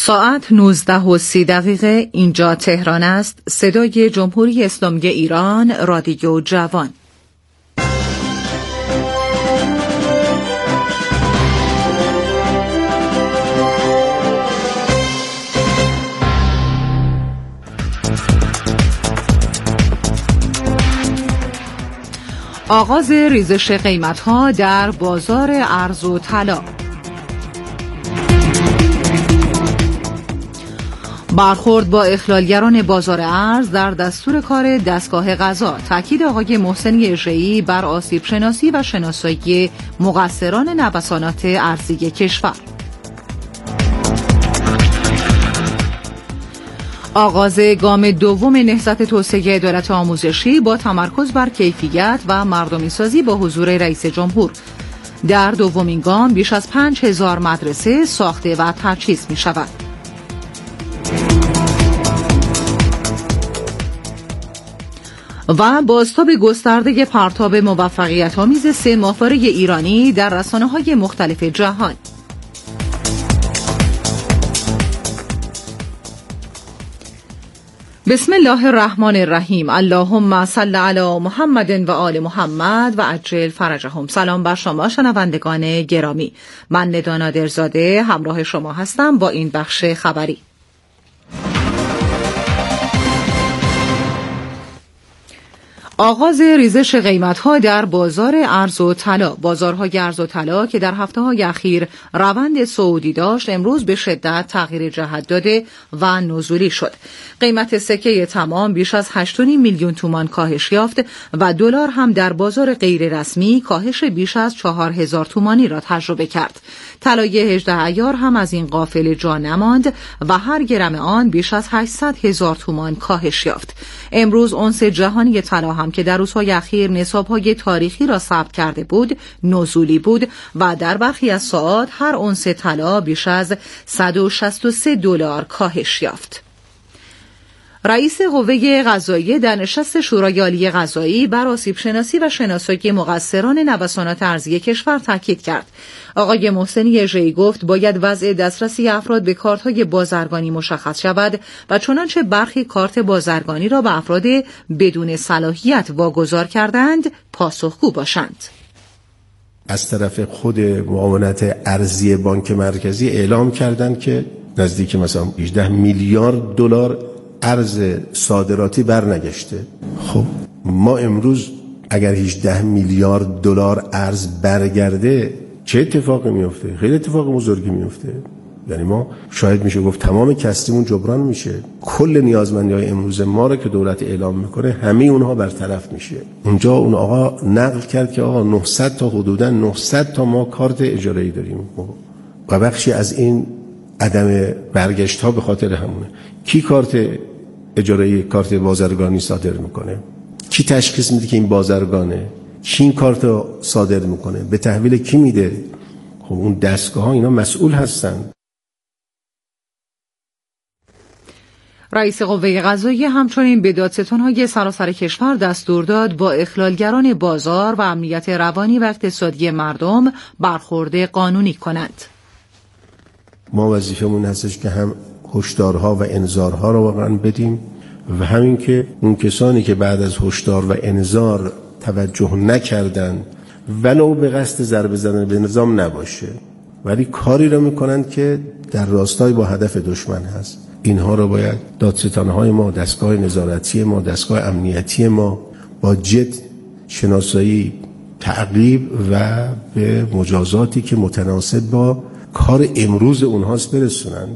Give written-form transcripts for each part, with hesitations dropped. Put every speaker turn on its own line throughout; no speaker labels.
ساعت 19:30 اینجا تهران است. صدای جمهوری اسلامی ایران، رادیو جوان. آغاز ریزش قیمت‌ها در بازار ارز و طلا. برخورد با اخلالگران بازار ارز در دستور کار دستگاه قضا. تاکید آقای محسنی اژه‌ای بر آسیب شناسی و شناسایی مقصران نوسانات ارزی کشور. آغاز گام دوم نهضت توسعه عدالت آموزشی با تمرکز بر کیفیت و مردمی سازی با حضور رئیس جمهور. در دومین گام بیش از 5000 مدرسه ساخته و تجهیز می شود. و بازتاب گسترده پرتاب موفقیت‌آمیز 3 ماهواره ایرانی در رسانه‌های مختلف جهان. بسم الله الرحمن الرحیم. اللهم صل علی محمد و آل محمد و عجل فرجهم. سلام بر شما شنوندگان گرامی. من ندا نادرزاده همراه شما هستم با این بخش خبری. آغاز ریزش قیمت‌ها در بازار ارز و طلا. بازارهای ارز و طلا که در هفته‌های اخیر روند صعودی داشت، امروز به شدت تغییر جهت داده و نزولی شد. قیمت سکه تمام بیش از 8.5 میلیون تومان کاهش یافت و دلار هم در بازار غیر رسمی کاهش بیش از 4000 تومانی را تجربه کرد. طلای 18 عیار هم از این قافله جا نماند و هر گرم آن بیش از 800,000 تومان کاهش یافت. امروز اونس جهانی طلا هم که در روزهای اخیر نصاب‌های تاریخی را ثبت کرده بود، نزولی بود و در برخی از ساعات هر اونس طلا بیش از $163 کاهش یافت. رئیس قوه قضاییه در نشست شورای عالی قضایی بر آسیب شناسی و شناسایی مقصران نوسانات ارزی کشور تاکید کرد. آقای محسنی اژه‌ای گفت باید وضع دسترسی افراد به کارت‌های بازرگانی مشخص شود و چنانچه برخی کارت بازرگانی را به افراد بدون صلاحیت واگذار کردند پاسخگو باشند.
از طرف خود معاونت ارزی بانک مرکزی اعلام کردند که نزدیک مثلا 18 میلیارد دلار ارز صادراتی برنگشته. خب ما امروز اگر 18 میلیارد دلار ارز برگرده چه اتفاقی میفته؟ خیلی اتفاق بزرگی میفته. یعنی ما شاید میشه گفت تمام کسبمون جبران میشه. کل نیازمندی‌های امروز ما رو که دولت اعلام میکنه همه اونها برطرف میشه. اونجا اون آقا نقل کرد که آقا 900 تا حدوداً 900 تا ما کارت اجاره‌ای داریم و بخشی از این عدم برگشت ها به خاطر همونه. کی کارت اجاره کارت بازرگانی صادر میکنه؟ کی تشخیص میده که این بازرگانه؟ کی این کارت رو صادر میکنه؟ به تحویل کی میده؟ خب اون دستگاه ها اینا مسئول هستن.
رئیس قوه قضاییه همچنین به دادستان‌های سراسر کشور دستور داد با اخلالگران بازار و امنیت روانی و اقتصادی مردم برخورد قانونی کنند.
ما وظیفمون هستش که هم هشدارها و انذارها رو واقعا بدیم و همین که اون کسانی که بعد از هشدار و انذار توجه نکردن ولو به قصد ضربه زدن به نظام نباشه ولی کاری رو میکنن که در راستای با هدف دشمن هست، اینها رو باید دادستانهای ما، دستگاه نظارتی ما، دستگاه امنیتی ما با جد شناسایی، تعقیب و به مجازاتی که متناسب با کار امروز اونهاست برسونن.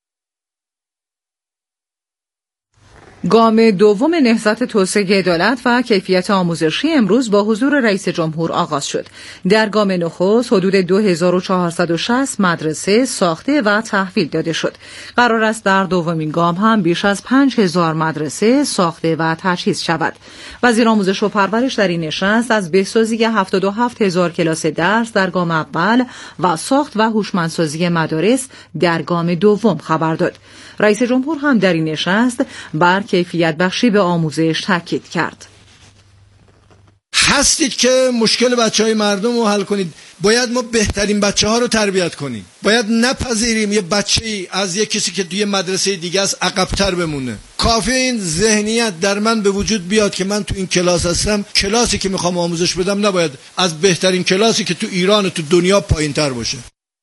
گام دوم نهضت توسعه عدالت و کیفیت آموزشی امروز با حضور رئیس جمهور آغاز شد. در گام نخست حدود 2460 مدرسه ساخته و تحویل داده شد. قرار است در دومین گام هم بیش از 5000 مدرسه ساخته و تجهیز شود. وزیر آموزش و پرورش در این نشست از بهسازی 77000 کلاس درس در گام اول و ساخت و هوشمندسازی مدارس در گام دوم خبر داد. رئیس جمهور هم در این نشست بر کیفیت بخشی به آموزش تاکید کرد.
هستید که مشکل بچهای مردم رو حل کنید. باید ما بهترین بچه‌ها رو تربیت کنیم. باید نپذیریم یه بچه‌ای از یه کسی که توی مدرسه دیگه است عقب‌تر بمونه. کافی این ذهنیت در من به وجود بیاد که من تو این کلاس هستم، کلاسی که میخوام آموزش بدم نباید از بهترین کلاسی که تو ایران و تو دنیا پایین‌تر باشه.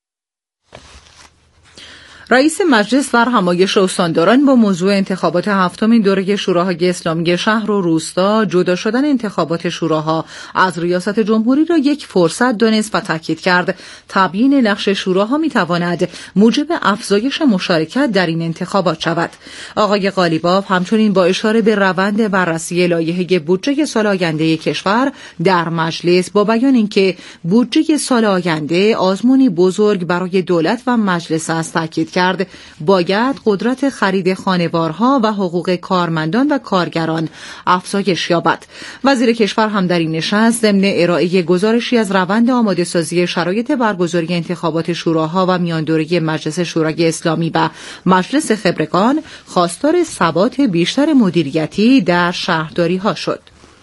رئیس مجلس در همایش استانداران با موضوع انتخابات هفتمین دوره شوراهای اسلامی شهر و روستا جدا شدن انتخابات شوراها از ریاست جمهوری را یک فرصت دانست و تاکید کرد تبیین نقش شوراها میتواند موجب افزایش مشارکت در این انتخابات شود. آقای قالیباف همچنین با اشاره به روند بررسی لایحه بودجه سال آینده کشور در مجلس با بیان اینکه بودجه سال آینده آزمونی بزرگ برای دولت و مجلس است تاکید کرد باید قدرت خرید خانوارها و حقوق کارمندان و کارگران افزایش یابد. وزیر کشور هم در این نشست ضمن ارائه گزارشی از روند آماده سازی شرایط برگزاری انتخابات شوراها و میان دوره مجلس شورای اسلامی و مجلس خبرگان خواستار ثبات بیشتر مدیریتی در شهرداری ها شد.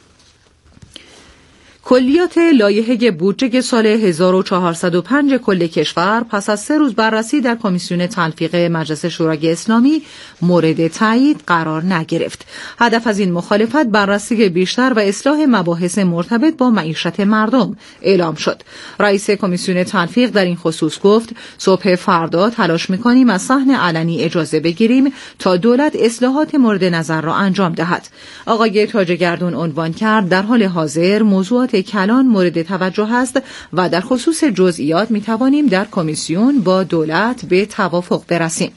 کلیات لایحه بودجه سال 1405 کل کشور پس از 3 روز بررسی در کمیسیون تلفیق مجلس شورای اسلامی مورد تایید قرار نگرفت. هدف از این مخالفت بررسی بیشتر و اصلاح مباحث مرتبط با معیشت مردم اعلام شد. رئیس کمیسیون تلفیق در این خصوص گفت صبح فردا تلاش می‌کنیم از صحن علنی اجازه بگیریم تا دولت اصلاحات مورد نظر را انجام دهد. آقای تاجگردون عنوان کرد در حال حاضر موضوعات کلان مورد توجه است و در خصوص جزئیات می توانیم در کمیسیون با دولت به توافق برسیم.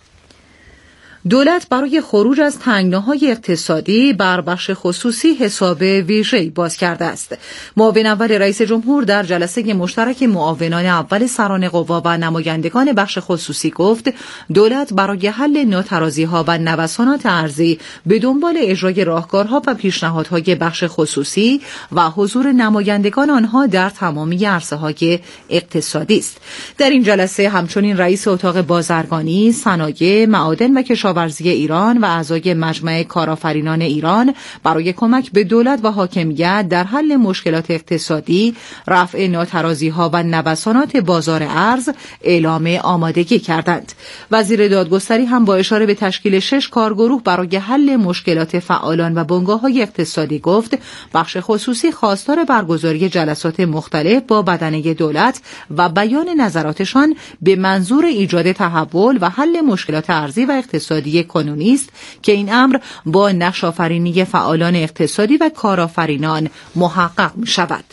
دولت برای خروج از تنگناهای اقتصادی بر بخش خصوصی حساب ویژه‌ای باز کرده است. معاون اول رئیس جمهور در جلسه مشترک معاونان اول سران قوا و نمایندگان بخش خصوصی گفت دولت برای حل ناترازی‌ها و نوسانات ارزی به دنبال اجرای راهکارها و پیشنهادهای بخش خصوصی و حضور نمایندگان آنها در تمامی عرصه‌های اقتصادی است. در این جلسه همچنین رئیس اتاق بازرگانی، صنایع، معادن و کشاورزی ایران و اعضای مجمع کارآفرینان ایران برای کمک به دولت و حاکمیت در حل مشکلات اقتصادی، رفع ناترازی‌ها و نوسانات بازار ارز اعلام آمادگی کردند. وزیر دادگستری هم با اشاره به تشکیل 6 کارگروه برای حل مشکلات فعالان و بنگاه‌های اقتصادی گفت بخش خصوصی خواستار برگزاری جلسات مختلف با بدنه دولت و بیان نظراتشان به منظور ایجاد تحول و حل مشکلات ارزی و اقتصادی کنونی است که این امر با نقش آفرینی فعالان اقتصادی و کارآفرینان محقق می شود.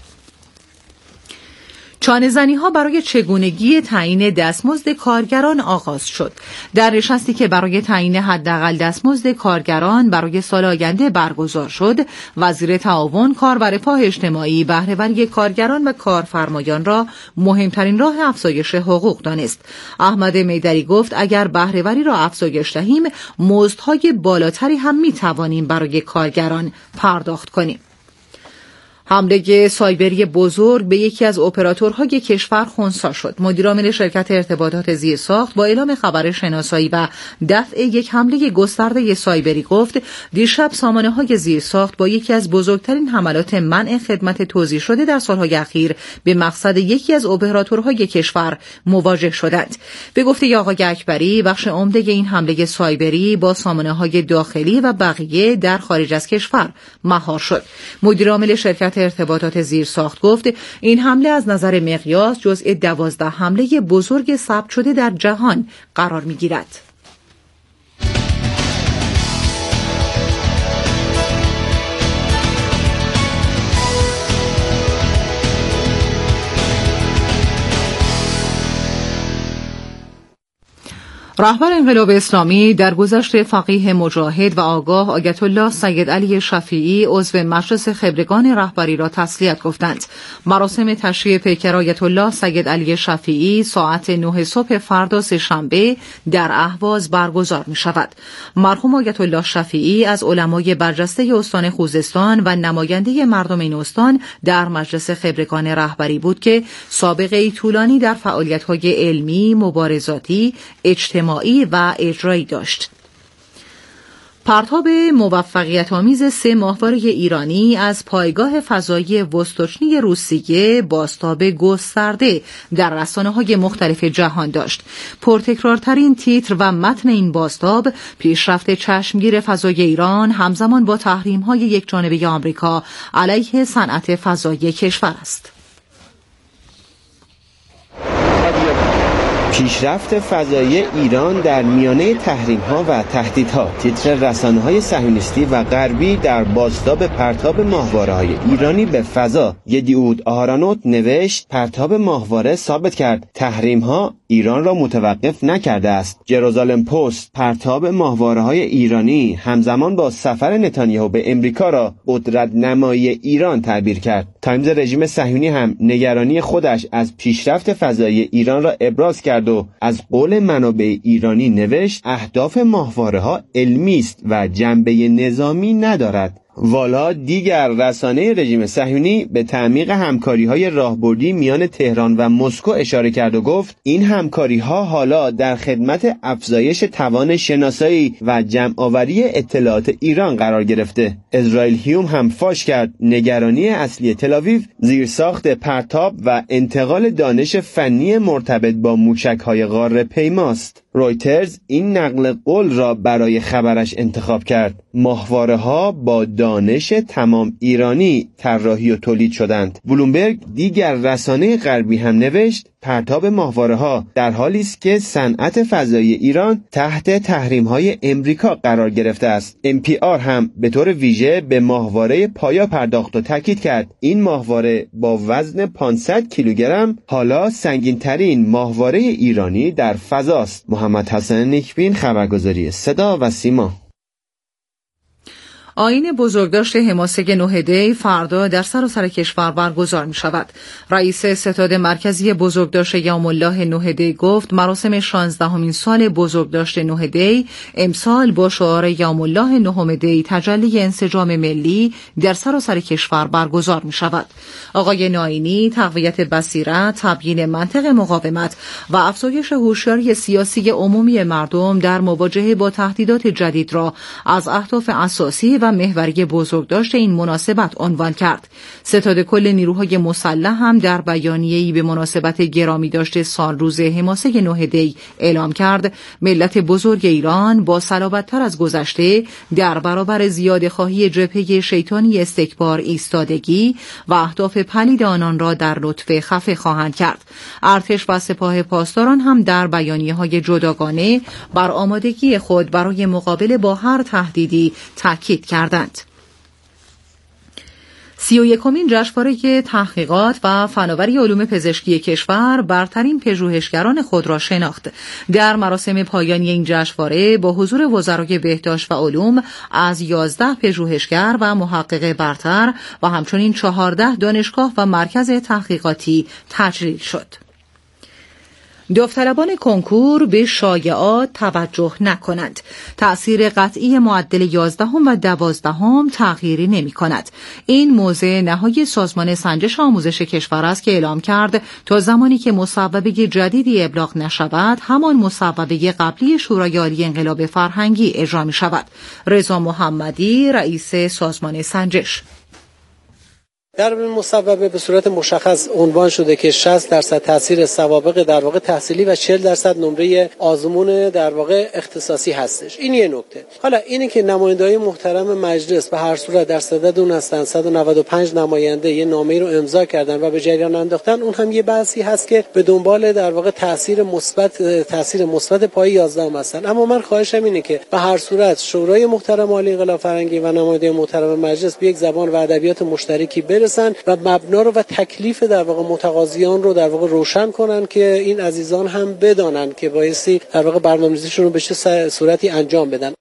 چانه‌زنی‌ها برای چگونگی تعیین دستمزد کارگران آغاز شد. در نشستی که برای تعیین حداقل دستمزد کارگران برای سال آینده برگزار شد، وزیر تعاون، کار و رفاه اجتماعی بهره‌وری کارگران و کارفرمایان را مهمترین راه افزایش حقوق دانست. احمد میدری گفت اگر بهره‌وری را افزایش دهیم، مزدهای بالاتری هم می‌توانیم برای کارگران پرداخت کنیم. حمله سایبری بزرگ به یکی از اپراتورهای کشور خنثی شد. مدیرعامل شرکت ارتباطات زیرساخت با اعلام خبر شناسایی و دفع یک حمله گسترده سایبری گفت دیشب سامانه‌های زیرساخت با یکی از بزرگترین حملات منع خدمت توزیع شده در سالهای اخیر به مقصد یکی از اپراتورهای کشور مواجه شدند. به گفته آقای اکبری بخش عمده این حمله سایبری با سامانه‌های داخلی و بقیه در خارج از کشور مهار شد. مدیرعامل شرکت ارتباطات زیرساخت گفت این حمله از نظر مقیاس جزء 12 حمله بزرگ ثبت شده در جهان قرار می‌گیرد. رهبر انقلاب اسلامی در گذشت فقیه مجاهد و آگاه آیت الله سید علی شفیعی عضو مجلس خبرگان رهبری را تسلیت گفتند. مراسم تشییع پیکر آیت الله سید علی شفیعی ساعت 9 صبح فردا سه‌شنبه در اهواز برگزار می شود. مرحوم آیت الله شفیعی از علمای برجسته استان خوزستان و نماینده مردم این استان در مجلس خبرگان رهبری بود که سابقه طولانی در فعالیت‌های علمی، مبارزاتی، اجتماعی و اجرایی داشت. پرتاب موفقیت‌آمیز 3 ماهواره ایرانی از پایگاه فضایی وستوچنی روسیه بازتاب گسترده در رسانه‌های مختلف جهان داشت. پرتکرارترین تیتر و متن این بازتاب پیشرفت چشمگیر فضای ایران همزمان با تحریم‌های یکجانبه آمریکا علیه صنعت فضایی کشور است.
پیشرفت فضایی ایران در میانه تحریم‌ها و تهدیدها. تیتر رسانه‌های صهیونیستی و غربی در بازتاب پرتاب ماهواره‌های ایرانی به فضا. یدیعود آهارانوت نوشت: پرتاب ماهواره ثابت کرد تحریم‌ها ایران را متوقف نکرده است. جروزالم پست پرتاب ماهواره‌های ایرانی همزمان با سفر نتانیاهو به امریکا را قدرت نمایی ایران تعبیر کرد. تایمز رژیم صهیونی هم نگرانی خودش از پیشرفت فضایی ایران را ابراز کرد و از قول منابع ایرانی نوشت: اهداف ماهواره‌ها علمی است و جنبه نظامی ندارد. والا دیگر رسانه رژیم صهیونی به تعمیق همکاری‌های راهبردی میان تهران و مسکو اشاره کرد و گفت این همکاری‌ها حالا در خدمت افزایش توان شناسایی و جمع‌آوری اطلاعات ایران قرار گرفته. اسرائیل هیوم هم فاش کرد نگرانی اصلی تل‌آویو زیرساخت پرتاب و انتقال دانش فنی مرتبط با موشک‌های غار پیماست. رویترز این نقل قول را برای خبرش انتخاب کرد. ماهواره‌ها با دانش تمام ایرانی طراحی و تولید شدند. بلومبرگ دیگر رسانه غربی هم نوشت: پرتاب ماهواره‌ها در حالی است که صنعت فضایی ایران تحت تحریم‌های امریکا قرار گرفته است. NPR هم به طور ویژه به ماهواره پایا پرداخت و تاکید کرد این ماهواره با وزن 500 کیلوگرم حالا سنگین‌ترین ماهواره ایرانی در فضاست. محمد حسن نیکبین، خبرگزاری صدا و سیما.
آیین بزرگداشت حماسه 9 دی فردا در سراسر کشور برگزار می شود. رئیس ستاد مرکزی بزرگداشت یوم الله 9 دی گفت مراسم 16مین سال بزرگداشت 9 دی امسال با شعار یوم الله 9 دی تجلی انسجام ملی در سراسر کشور برگزار می شود. آقای ناینی تقویت بصیرت، تبیین منطق مقاومت و افزایش هوشیاری سیاسی عمومی مردم در مواجهه با تهدیدات جدید را از اهداف اساسی و محوری بزرگداشت این مناسبت عنوان کرد. ستاد کل نیروهای مسلح هم در بیانیه‌ای به مناسبت گرامی داشته سالروز حماسه 9 دی اعلام کرد ملت بزرگ ایران با صلابت‌تر از گذشته در برابر زیادخواهی جبهه شیطانی استکبار ایستادگی و اهداف پلید آنان را در لطف خفه خواهند کرد. ارتش و سپاه پاسداران هم در بیانیه‌های جداگانه بر آمادگی خود برای مقابله با هر تهدیدی تاکید کردند. 31مین جشنواره تحقیقات و فناوری علوم پزشکی کشور برترین پژوهشگران خود را شناخت. در مراسم پایانی این جشنواره با حضور وزرای بهداشت و علوم از 11 پژوهشگر و محقق برتر و همچنین 14 دانشگاه و مرکز تحقیقاتی تجلیل شد. داوطلبان کنکور به شایعات توجه نکنند. تأثیر قطعی معدل 11 و 12 تغییری نمی کند. این موضع نهایی سازمان سنجش آموزش کشور است که اعلام کرد تا زمانی که مصوبه جدیدی ابلاغ نشود همان مصوبه قبلی شورای عالی انقلاب فرهنگی اجرا می شود. رضا محمدی رئیس سازمان سنجش:
در مصوبه به صورت مشخص عنوان شده که 60% تاثیر سوابق در واقع تحصیلی و 40% نمره آزمون در واقع اختصاصی هستش. این یه نکته. حالا اینه که نماینده‌های محترم مجلس به هر صورت در صدد اون هستن 195 نماینده یه نامه‌ای رو امضا کردن و به جریان انداختن. اون هم یه بحثی هست که به دنبال در واقع تاثیر مثبت پای 11 هستن. اما من خواهشم اینه که به هر صورت شورای محترم عالی انقلاب فرهنگی و نماینده محترم مجلس به یک زبان و ادبیات مشترکی برسن و مبنا رو و تکلیف در واقع متقاضیان رو در واقع روشن کنن که این عزیزان هم بدانن که بایستی در واقع برنامه‌ریزیشون رو به چه صورتی انجام بدن.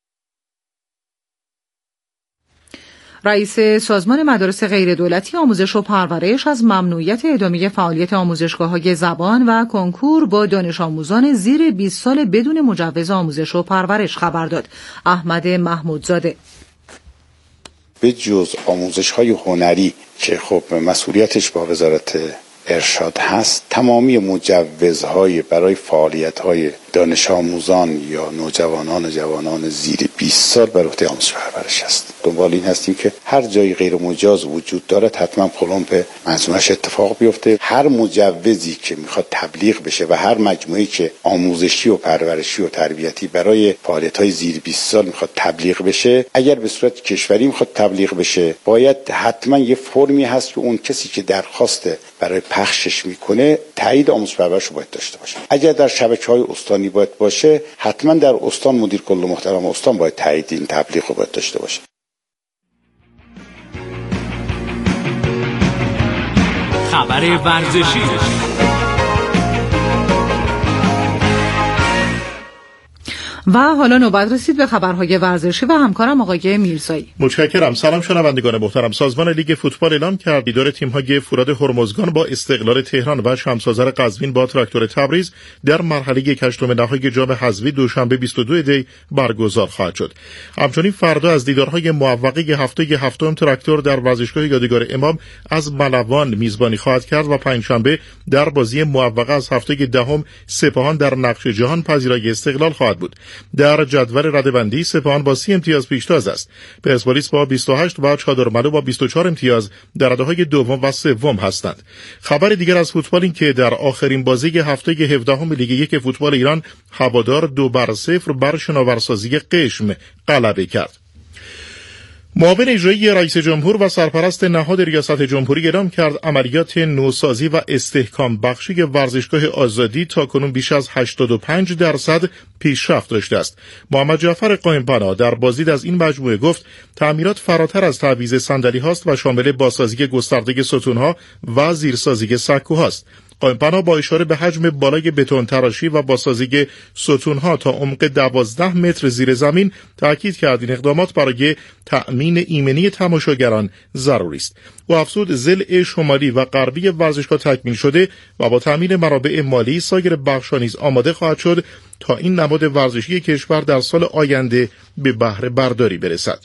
رئیس سازمان مدارس غیردولتی آموزش و پرورش از ممنوعیت ادامه فعالیت آموزشگاه‌های زبان و کنکور با دانش آموزان زیر 20 سال بدون مجوز آموزش و پرورش خبر داد. احمد محمودزاده:
به جز آموزش‌های هنری که خب مسئولیتش با وزارت ارشاد هست، تمامی مجوزهای برای فعالیت‌های دانش آموزان یا نوجوانان جوانان زیر 20 سال بر عهده آموزش پرورش است. دنبال این هستیم که هر جایی غیر مجاز وجود دارد حتما پلمپ منظومش اتفاق بیفته. هر مجوزی که میخواد تبلیغ بشه و هر مجموعه‌ای که آموزشی و پرورشی و تربیتی برای فعالیت‌های زیر 20 سال میخواد تبلیغ بشه، اگر به صورت کشوری میخواد تبلیغ بشه، باید حتما یه فرمی هست که اون کسی که درخواست برای پخشش میکنه تایید آموزش پرورش رو باید داشته باشه. اگر در شبکه‌های استانی باید باشه، حتما در استان مدیر کل محترم استان باید تایید این تبلیغ رو باید داشته باشه.
خبر ورزشی.
و حالا نوبت رسید به خبرهای ورزشی و همکارم آقای میرزایی.
متشکرم. سلام شنوندگان محترم. سازمان لیگ فوتبال اعلام کرد دیدار تیم‌های فولاد هرمزگان با استقلال تهران و شمس‌آذر قزوین با تراکتور تبریز در مرحله یک هشتم نهایی جام حذفی دوشنبه 22 دی برگزار خواهد شد. همچنین فردا از دیدارهای موفقه هفته هفتم تراکتور در ورزشگاه یادگار امام از ملوان میزبانی خواهد کرد و پنجشنبه در بازی موفقه از هفته دهم سپاهان در نقش جهان پذیرای استقلال خواهد بود. در جدول رده‌بندی سپاهان با 30 امتیاز پیشتاز است. پرسپولیس با 28 و چادرملو با 24 امتیاز در رده‌های دوم و سوم هستند. خبر دیگر از فوتبال این که در آخرین بازی هفته 17 لیگ یک فوتبال ایران هوادار 2-0 بر شناورسازی قشم غلبه کرد. معاون اجرایی رئیس جمهور و سرپرست نهاد ریاست جمهوری اعلام کرد عملیات نوسازی و استحکام بخشی ورزشگاه آزادی تاکنون بیش از 85% پیشرفت داشته است. محمد جعفر قائم‌پناه در بازدید از این مجموعه گفت تعمیرات فراتر از تعویض صندلی هاست و شامل بازسازی گسترده ستونها و زیرسازی سکوهاست. قائم‌پناه با اشاره به حجم بالای بتون تراشی و بازسازی ستونها تا عمق 12 متر زیر زمین تاکید کرد این اقدامات برای تأمین ایمنی تماشاگران ضروری است. او افزود ضلع شمالی و غربی ورزشگاه تکمیل شده و با تأمین منابع مالی سایر بخش‌ها نیز آماده خواهد شد تا این نماد ورزشی کشور در سال آینده به بهره برداری برسد.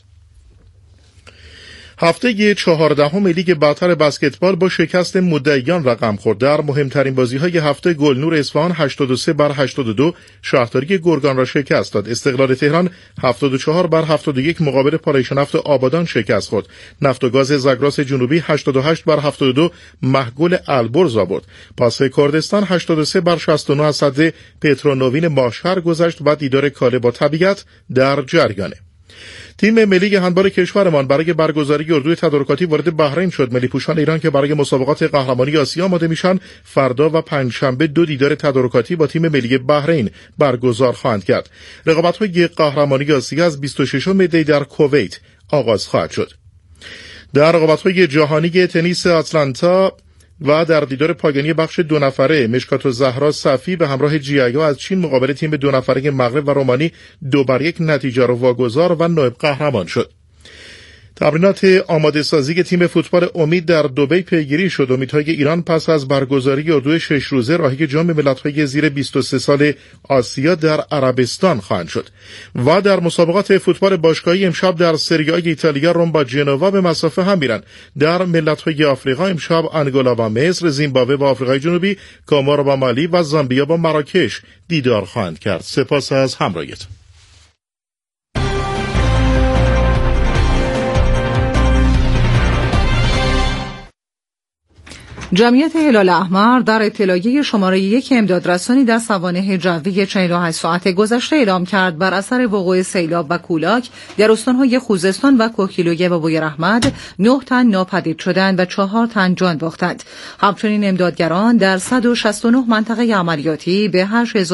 هفته 14 لیگ برتر بسکتبال با شکست مدعیان رقم خورد. در مهمترین بازی‌های هفته گلنور اصفهان 83-82 شهرداری گرگان را شکست داد. استقلال تهران 74-71 مقابل پالیشنفت آبادان شکست خورد. نفت و گاز زاگرس جنوبی 88-72 محگل البرز آورد. پاسه کردستان 83-69 از صد پترونوین ماشهر گذشت و دیدار کاله با طبیعت در جریانه. تیم ملی هندبال کشورمان برای برگزاری اردوی تدارکاتی وارد بحرین شد. ملی پوشان ایران که برای مسابقات قهرمانی آسیا آماده میشن فردا و پنجشنبه 2 دیدار تدارکاتی با تیم ملی بحرین برگزار خواهند کرد. رقابت‌های قهرمانی آسیا از 26 دی در کویت آغاز خواهد شد. در رقابت‌های جهانی تنیس آتلانتا و در دیدار پایانی بخش 2 نفره مشکات و زهرا صفی به همراه جیایا از چین مقابل تیم 2 نفره مغرب و رومانی 2-1 نتیجه را واگذار و نایب قهرمان شد. تمرینات آماده سازی تیم فوتبال امید در دبی پیگیری شد. امیدهای ایران پس از برگزاری اردو 6 روزه راهی جام ملت‌های زیر 23 سال آسیا در عربستان خواهند شد. و در مسابقات فوتبال باشگاهی امشب در سری آ ایتالیا روم با جنوا به مسافه هم میرند. در ملت‌های آفریقا امشب انگولا با مصر، زیمبابوه با آفریقای جنوبی، کامور با مالی و زامبیا با مراکش دیدار خواهند کرد. سپاس از همراهیت.
جمعیت هلال احمر در اطلاعیه شماره 1 امدادرسانی در سوانح جوی 48 ساعت گذشته اعلام کرد بر اثر وقوع سیلاب و کولاک در استانهای خوزستان و کوهگیلویه و بویراحمد 9 تن ناپدید شدند و 4 تن جان باختند. همچنین امدادگران در 169 منطقه عملیاتی به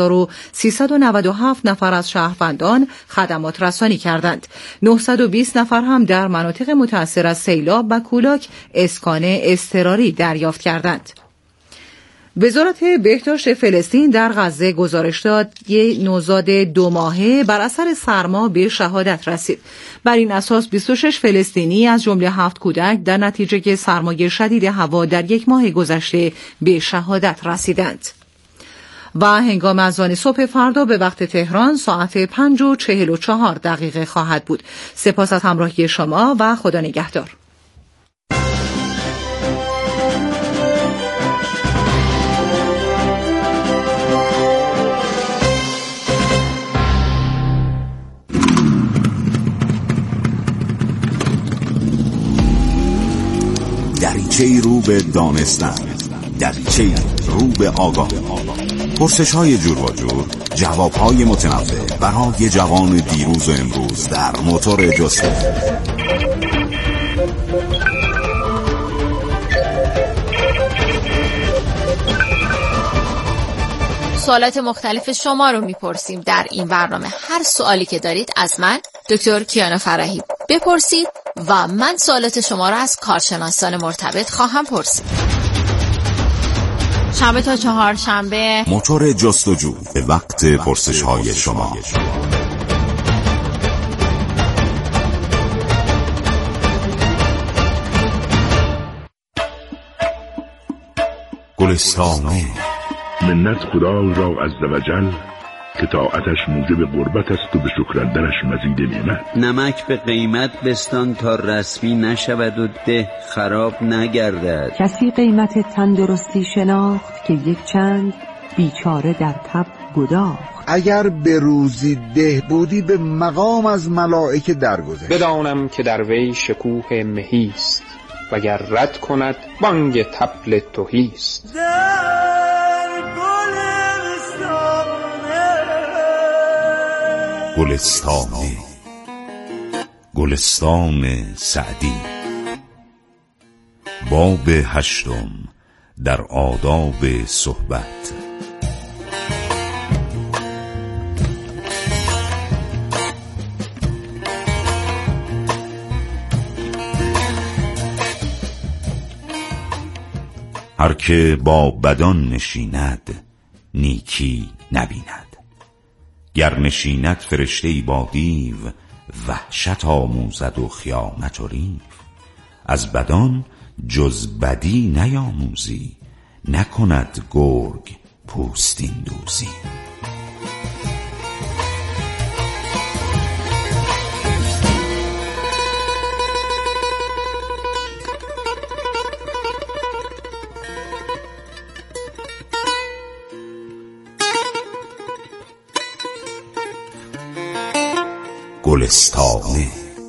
8397 نفر از شهروندان خدمات رسانی کردند. 920 نفر هم در مناطق متأثر از سیلاب و کولاک اسکان اضطراری دریافت کردند. وزارت بهداشت فلسطین در غزه گزارش داد یک نوزاد 2 ماهه بر اثر سرما به شهادت رسید. بر این اساس 26 فلسطینی از جمله 7 کودک در نتیجه سرمای شدید هوا در 1 ماه گذشته به شهادت رسیدند. و هنگام اذان صبح فردا به وقت تهران ساعت 5:44 خواهد بود. سپاس از همراهی شما و خدا نگهدار.
دریچه‌ای رو به دانستن، دریچه‌ای رو به آگاهی. پرسش‌های جور و جور، جواب‌های متنوع برای جوان دیروز و امروز در موتور جستجو.
سوالات مختلف شما رو میپرسیم در این برنامه. هر سوالی که دارید از من دکتر کیانا فرحی بپرسید و من سوالات شما رو از کارشناسان مرتبط خواهم پرسید. شنبه تا چهارشنبه
موتور جستجو به وقت پرسش‌های شما. گلستانه.
منت خدای را عزوجل که طاعتش موجب قربت است و به شکرندرش مزید نعمت.
نمک به قیمت بستان تا رسمی نشود و ده خراب نگردد.
کسی قیمت تندرستی شناخت که یک چند بیچاره در تب گداخت.
اگر به روزی ده بودی به مقام از ملائکه درگذشت.
بدانم که در وی شکوه مهیست وگر رد کند بانگ طبل تهیست.
گلستانه. گلستان سعدی. باب 8 در آداب صحبت. هر که با بدان نشیند نیکی نبیند. گر نشیند فرشته‌ای با دیو وحشت آموزد و خیانت و ریو. از بدان جز بدی نیاموزی نکند گرگ پوستین دوزی. گلستانه.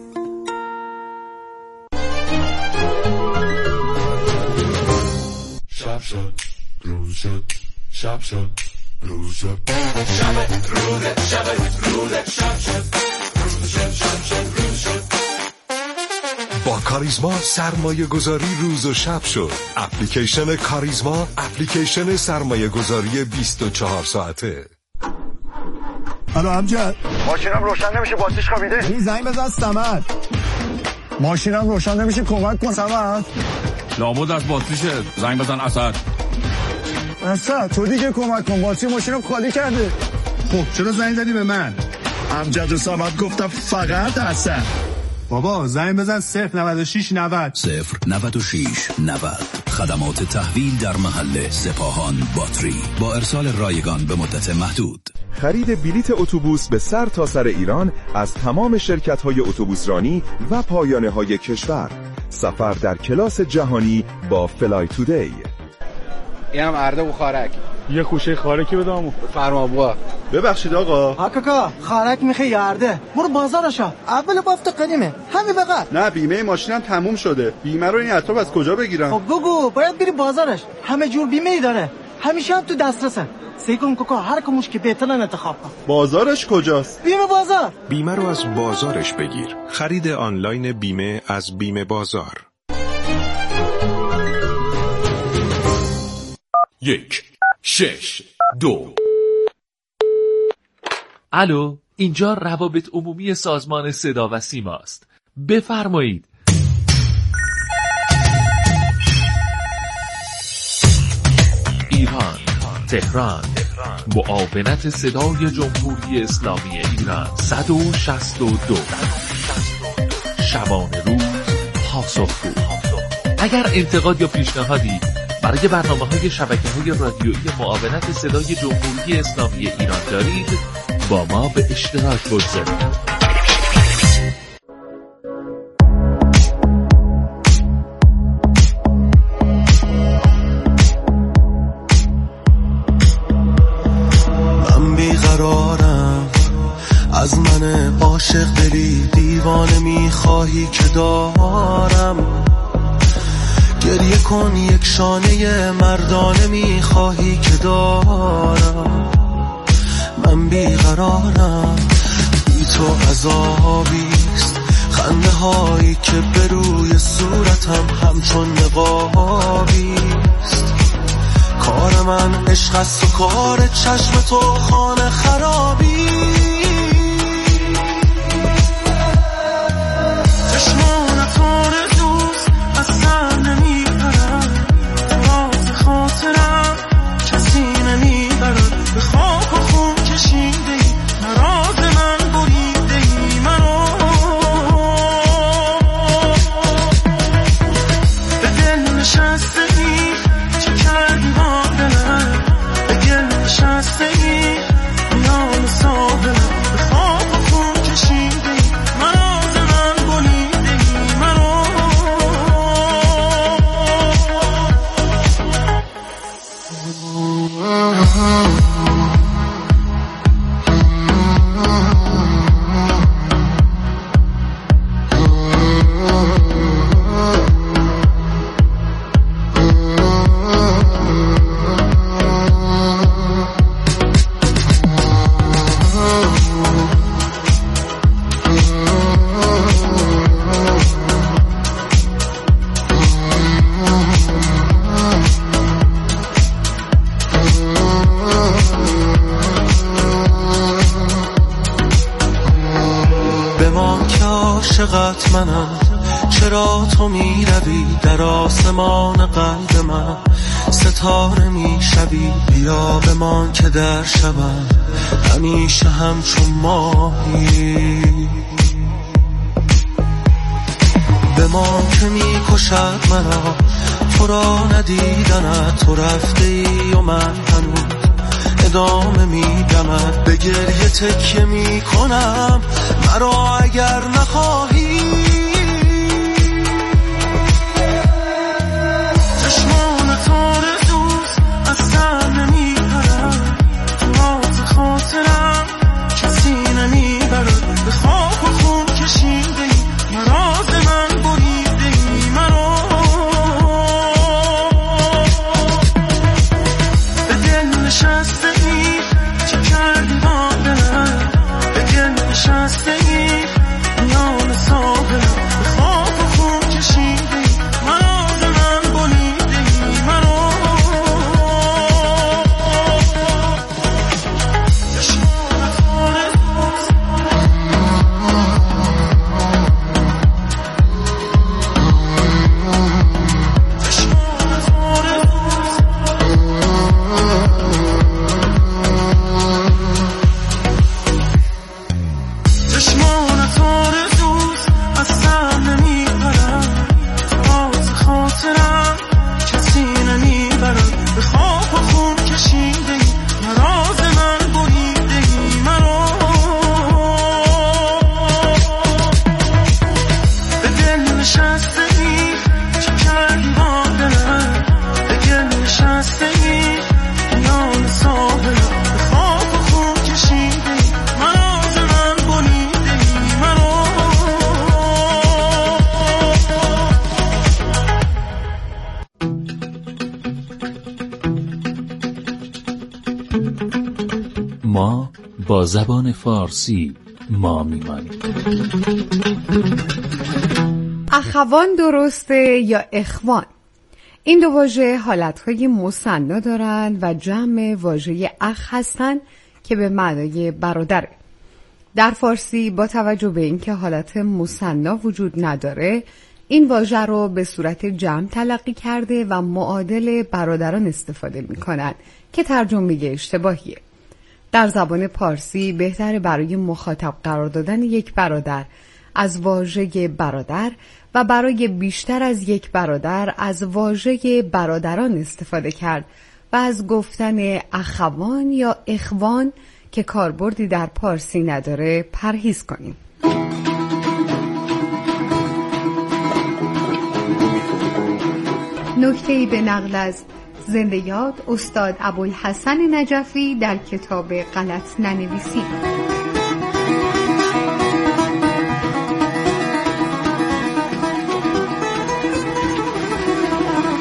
شب شد روز شد شب شد روز شد شب روز شب روز شب شد روز شد شب شد روز شد.
با کاریزما سرمایه گذاری روز و شب شد. اپلیکیشن کاریزما اپلیکیشن سرمایه گذاری 24 ساعته.
الو امجد،
ماشینم روشن نمیشه، باتریش خوابیده.
این زنگ بزن صمد. ماشینم روشن نمیشه، کمک کن صمد.
لابد از باتریشه، زنگ بزن اسد.
اسد تو دیگه کمک کن، باتری ماشینم خالی کرده. خب چرا زنگ زدی به من؟ امجد و صمد گفتم فقط اسد. بابا زنگ بزن 096 90
096 90. خدمات تحویل در محل سپاهان باتری با ارسال رایگان به مدت محدود.
خرید بلیت اتوبوس به سر تا سر ایران از تمام شرکت‌های اتوبوسرانی و پایانه‌های کشور. سفر در کلاس جهانی با فلای تودی.
اینم ارده و خارک.
یه خوشه خارکی بدامو.
فرما بوا.
ببخشید آقا.
کاکا خارک میخوای یارده. برو بازارشا. اول بافت قدیمه. همین بقر.
نه بیمه ماشینم تموم شده. بیمه رو این اطراف از کجا بگیرم؟
خب گوگو باید بری بازارش. همه جور بیمه ای داره. همیشه هم تو دسترسه. سیکن کوکا هر کموش که بهترن انتخاب کن.
بازارش کجاست؟
بیمه بازار.
بیمه رو از بازارش بگیر. خرید آنلاین بیمه از بیمه بازار.
1 6 2. الو، اینجا روابط عمومی سازمان صدا و سیما است. بفرمایید. ایران، تهران، معاونت صدای جمهوری اسلامی ایران 162. شبانه روز پاسخگو. اگر انتقاد یا پیشنهادی برای برنامه‌های شبکه‌های رادیویی معاونت صدای جمهوری اسلامی ایران دارید، با ما به اشتراک بگذارید.
من بیقرارم، از من عاشق دلی دیوانه میخواهی که دارم، گریه کن یک شانه مردانه میخواهی که دارم، من بیقرارم، بی تو عذابیست، خنده هایی که به روی صورتم همچون نقابیست. کار من عشق است و کار چشم تو خانه خرابی. چشمانت آرزوست از سر نمیپرد، راز خاطرم کسی نمیبرد. به خاک و خون کشیده ای نراز من بریده ای منو، به دل نشسته ای چه کردی با دلم، به گل نشسته ای میان ساحلم. به خاک و خون کشیده ای نراز من بریده ای منو. عاشقت منم، چرا تو میروی در آسمان قلب من، ستاره میشوی. بیا بمان که در شبم همیشه همچون ماهی، بمان که میکشد مرا تو را ندیدنت. تو رفته ای و من هنوز ادامه میدمد، به گریه تکیه میکنم مرا اگر نخواهی. چشمانت آرزوست از سر نمیپرد، راز خاطرم کسی نمیبرد. به خاک و خون کشیده ای نراز من بریده ای منو، به دل نشسته ای چه کردی با دلم، به گل نشسته ای میان ساحلم. به خاک و خون کشیده ای نراز من بریده ای منو. چشمانت آرزوست چشمانت آرزوست از سر نمیپرد، راز خاطرم کسی نمیبرد. به خاک و خون کشیده ای نراز من بریده ای منو، به دل نشسته ای چه کردی با دلم، به گل نشسته ای میان ساحلم. به خاک و خون کشیده ای نراز من بریده ای منو.
ما با زبان فارسی ما میمانیم.
اخوان درسته یا اخوان؟ این دو واژه حالتهای مثنا دارند و جمع واژه اخ هستند که به معنای برادره. در فارسی با توجه به اینکه حالت مثنا وجود نداره، این واژه رو به صورت جمع تلقی کرده و معادل برادران استفاده می‌کنند که ترجمه اشتباهیه. در زبان پارسی بهتره برای مخاطب قرار دادن یک برادر از واژه برادر و برای بیشتر از یک برادر از واژه برادران استفاده کرد و از گفتن اخوان یا اخوان که کاربردی در پارسی نداره پرهیز کنیم. نکته‌ای به نقل از زنده یاد استاد ابوالحسن نجفی در کتاب غلط ننویسید.